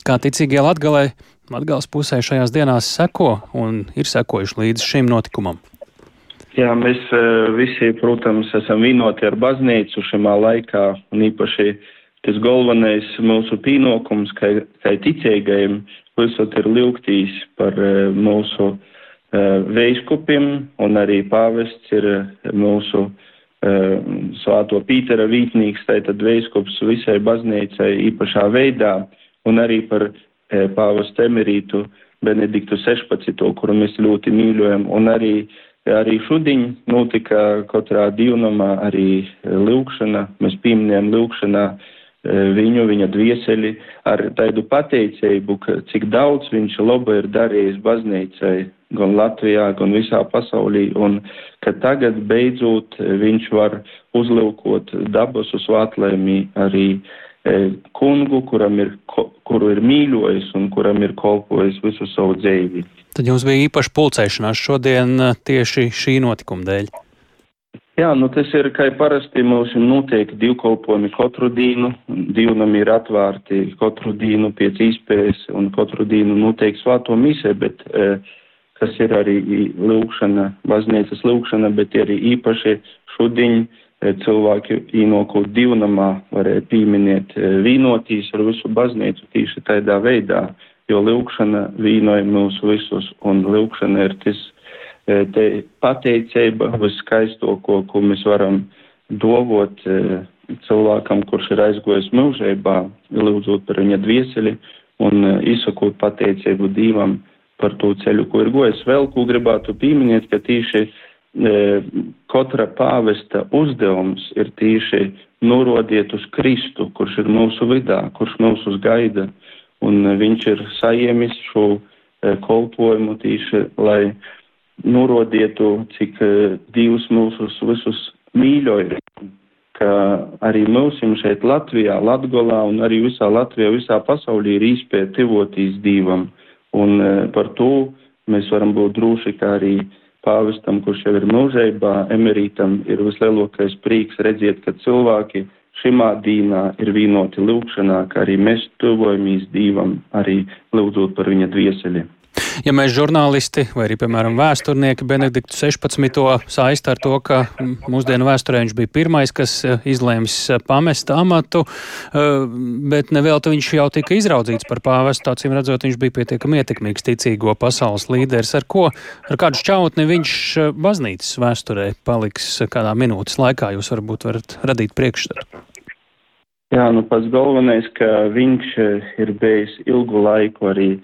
Kā ticīgie Latgales pusē šajās dienās seko un ir sekojuši līdz šim notikumam? Jā, mēs visi, protams, esam vienoti ar baznīcu šajā laikā, un īpaši tas galvenais mūsu pienākums, kā ticīgajiem, visot ir lūgtīs par mūsu veiskupiem, un arī pāvests ir mūsu Svāto Pītera vītnīgs, tātad veiskups visai baznīcai īpašā veidā, un arī par pāvestu emerītu Benediktu 16, kuru mēs ļoti mīļojam, un arī šodien notika katrā dievnamā arī lūgšana, mēs pieminējam lūgšanā viņa dvieseli ar tādu pateicību, cik daudz viņš laba ir darījis baznīcai, gan Latvijā, gan visā pasaulī, un ka tagad beidzot viņš var uzlūkot dabasu svētlēmī arī kungu, kuru ir mīļojis un kuram ir kolpojis visu savu dzīvi. Tad jums bija īpaši pulcēšanās šodien tieši šī notikuma dēļ? Jā, tas ir, kā parasti mums notiek divkolpojumi katru dienu, dievnami ir atvērti katru dienu pēc iespējas un katru dienu notiek svāto misē, bet kas ir arī lūgšana, baznīcas lūgšana, bet arī īpaši šodien cilvēki ienākot dievnamā varēja pieminēt vienotīs ar visu baznīcu tieši tādā veidā, jo lūgšana vienoja mūs visus, un lūgšana ir tas pateicība viskaisto, ko mēs varam dovot cilvēkam, kurš ir aizgojis mūžībā, lūdzot par viņa dvieseli un izsakot pateicību Dievam par to ceļu, ko ir gojis. Vēl, ko gribētu pieminēt, ka tīši katra pāvesta uzdevums ir tīši norodiet uz Kristu, kurš ir mūsu vidā, kurš mūs gaida, un viņš ir saiemis šo kolpojumu tīši, lai norodietu, cik Dievs mūsus visus mīļoja, ka arī mūsim šeit Latvijā, Latgolā un arī visā Latvijā, visā pasaulī ir īspēja tivotīs Dievam. Un par to mēs varam būt droši, ka arī pāvestam, kurš jau ir mūžībā, emerītam, ir vislielākais prieks redzēt, ka cilvēki šimā dīnā ir vienoti lūgšanā, ka arī mēs tuvojamies Dievam, arī lūdzot par viņa dvieseli. Ja mēs žurnālisti vai arī, piemēram, vēsturnieki Benediktu 16. saista ar to, ka mūsdienu vēsturē viņš bija pirmais, kas izlēms pamest amatu, bet nevēlti viņš jau tika izraudzīts par pāvestu, acīm redzot, viņš bija pietiekami ietekmīgs ticīgo pasaules līderis. Ar kādu šķautni viņš baznīcas vēsturē paliks kādā minūtes laikā, jūs varbūt varat radīt priekšstatu? Jā, pats galvenais, ka viņš ir bijis ilgu laiku arī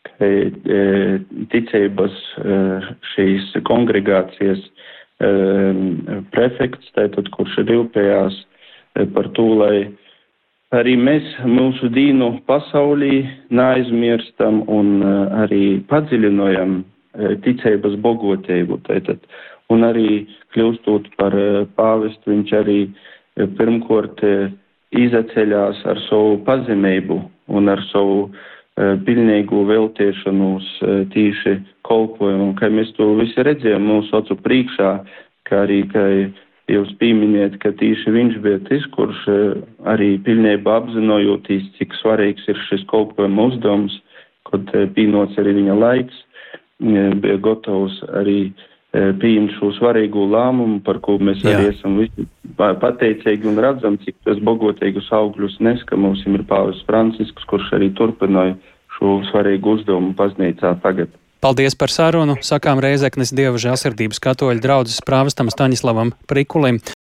ticības šīs kongregācijas prefekts, tātad, kurš ir rūpējās par to, lai arī mēs mūsu dīnu pasaulī neaizmirstam un arī padziļinojam ticības bogotību, tātad, un arī kļūstot par pāvestu, viņš arī pirmkort izaceļās ar savu pazemību un ar savu pilnīgu veltiešanos tīši kolpojumu, ka mēs to visi redzējām mūsu acu priekšā, ka arī, ka jūs pieminēt, ka tīši viņš bija tas, kurš arī pilnībā apzinojoties, cik svarīgs ir šis kolpojuma uzdevums, kad pienots arī viņa laiks, bija gatavs arī pieņemt šo svarīgu lēmumu, par ko mēs arī esam visi pateicīgi un redzam, cik tas bogotīgus augļus nes, ka mums ir pāvests Francisks, kurš arī turpināja šo svarīgu uzdevumu baznīcā tagad. Paldies par sarunu, sakām Rēzeknes Dieva žēlsirdības katoļu draudzes prāvestam Staņislavam Prikulim.